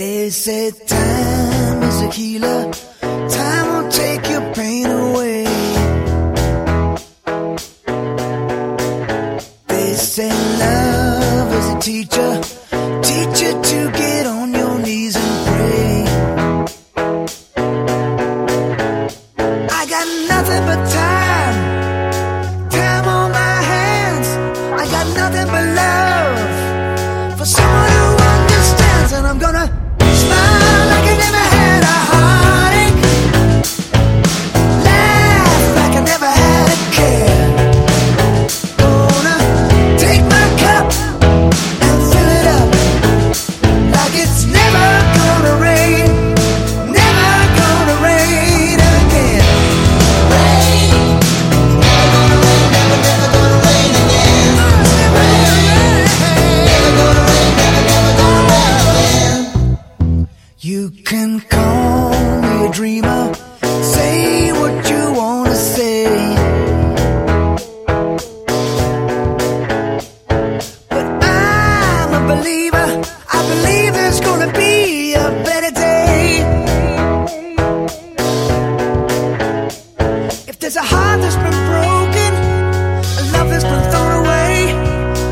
They say time is a healer, time will take your pain away. They say love is a teacher, teach you to get on your knees and pray. I got nothing but time, time on my hands. I got nothing but love for someone who understands, and I'm gonna smile like I never had a heartache, laugh like I never had a care. Gonna take my cup and fill it up like it's never gonna rain, never gonna rain again. Rain, never gonna rain, never gonna rain again. Rain, never gonna rain, never gonna rain again. You can call me a dreamer, say what you wanna say, but I'm a believer, I believe